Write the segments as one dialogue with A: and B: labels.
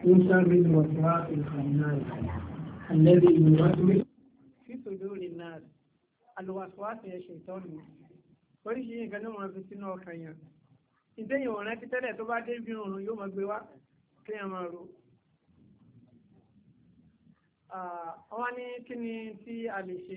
A: من شر الوسواس الخناس الذي يوسوس في صدور الناس. الوسواس يا شيطان oríṣiríṣi nǹkan ní wọn fi sínú ọkàn yẹn ìdẹ́yìn òun rántí tẹ́lẹ̀ tó bá dé bí òun yóò máa gbé wá kéèyàn máa ro. wọ́n ní kí ni tí a lè ṣe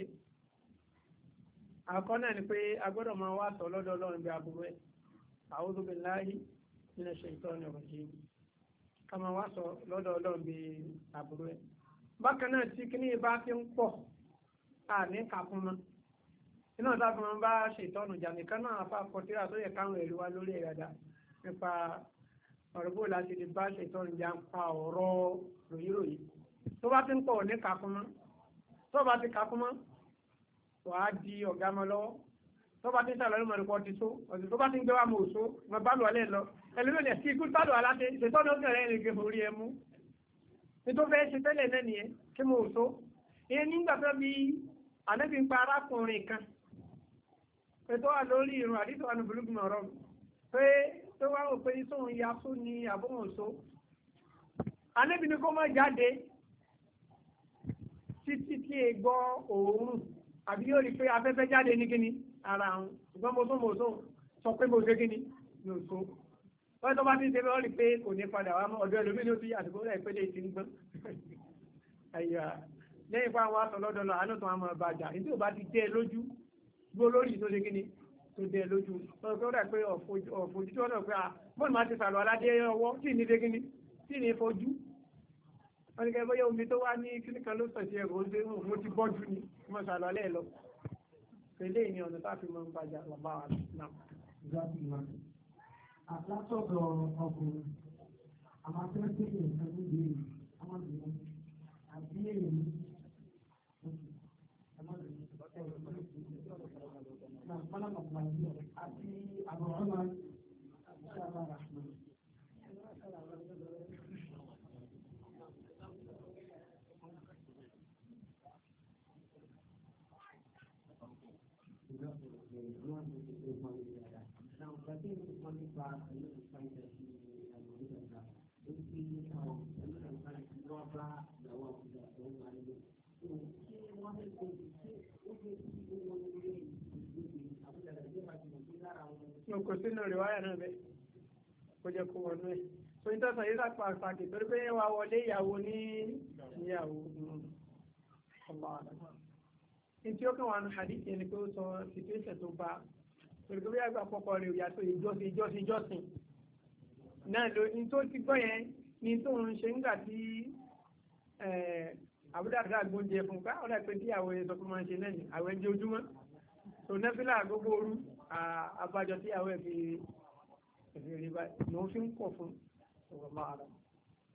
A: àkọ́ náà ni pé a gbọ́dọ̀ máa wá sọ lọ́dọ̀ Ọlọ́run bí aburú ẹ̀ a'udhu billahi minash shaitonir rajim ká máa wá sọ lọ́dọ̀ Ọlọ́run bí aburú ẹ̀. bákan náà tí kíní bá ti ń pọ̀ àní kàkún mọ́ iná dábò máa ń bá ṣètọ́nù jà nìkan náà afá kọtíra tó yẹ káwọn èrò wa lórí ẹ̀rọ̀dà nípa ọ̀rọ̀ bó láti lè bá ṣètọ́nù jà ń pa ọ̀rọ̀ ròyìnròyìn tó bá ti ń pọ̀ ní kàkún mọ́ tó bá ti kàkún mọ́ wàá di ọ̀gá mọ́ lọ́wọ́ tó bá ti ń sàlọ́ lọ́mọdé pọ̀ ti so ọ̀sẹ̀ tó bá ti ń gbé wa mọ̀ òṣó mọ̀ bá lù alẹ́ lọ ẹlẹ́mẹ̀lẹ̀ sí ikú bá lù aláṣẹ ṣètọ́nù ó kẹrẹ́ ẹ̀rìn gẹ̀mọ̀ orí ẹ mú nítorí fẹ́ ṣe tẹ́lẹ̀ náà nìyẹn kí mo òṣó ìyẹn nígbà tó bí ànábì ń pa arákùnrin kan ètò wà lórí irun àdìsọ wà ní bùlùkùn ọ̀rọ̀ pé tó wá wò pé sóhun ya fún ní àbọ̀wọ̀nsó ànábì ní kó má jáde títí tí e gbọ́ òórùn àbí yóò rí pé afẹ́fẹ́ jáde ní kíni ara àwọn ṣùgbọ́n mo tó sọ pé mo ṣe kíni ní òṣó wọ́n tó bá ti ṣe wọ́n rí pé kò ní padà wá mọ́ ọ̀dọ́ ẹlòmíì ló ti àsìkò rẹ̀ pé lè ti ń gbọ́n àyà lẹ́yìn fún àwọn aṣọ lọ́dọ̀ lọ àánú tó wọn máa bàjá ní tí ò bá ti dé lójú gbó lórí tó ṣe kíni tó dé lójú ọ̀rọ̀ tó rẹ̀ pé ọ̀fojú tó rẹ̀ pé bọ́ọ̀lù máa ti sàlọ̀ aládé ọwọ́ tí ní dé kíni tí ní fojú wọ́n ní kẹ́ bóyá omi tó wá ní kíní kan ló sọ̀ sí ẹ̀rọ ṣe mo ti bọ́jú ni mo sàlọ̀ alẹ́ lọ pẹ̀lẹ́ ìní ọ̀nà tá a fi máa ń bàjá bàbá wa náà.
B: Àtàtọ̀dọ̀ ọkùnrin àwọn akẹ́kọ̀ọ́ ìṣẹ́ níbi àwọn ìlú àbí èyí àti àbọ̀rọ̀mà ìṣàbà ràṣmà.
A: Kò sínú ìrìwáyà náà bẹ́ẹ̀ kó jẹ́ kó wọnú ẹ̀ tó ń tọ́sàn yìí lápá àpàkì torí pé wà wọlé ìyàwó ní ìyàwó ọmọ àdàmà ní tí ó kàn wà ní hadith ẹni pé ó sọ situation tó bá torí pé bí àgbà pọ̀pọ̀ rẹ̀ yàtọ̀ ìjọsìn náà ló ní tó ti gbọ́ yẹn ní tó ń ṣe nígbà tí àbúdàdà gbóúnjẹ fún ká ọ̀dà pé tí àwọn ẹ̀sọ́ fún máa ń ṣe náà ní àwọn ẹ̀jẹ̀ ojúmọ́ tó nẹ́fílà gbogbo orú àbájọ tí àwọn ẹ̀fì rí báyìí ló fi ń kọ̀ fún ọ̀rọ̀ máa rà.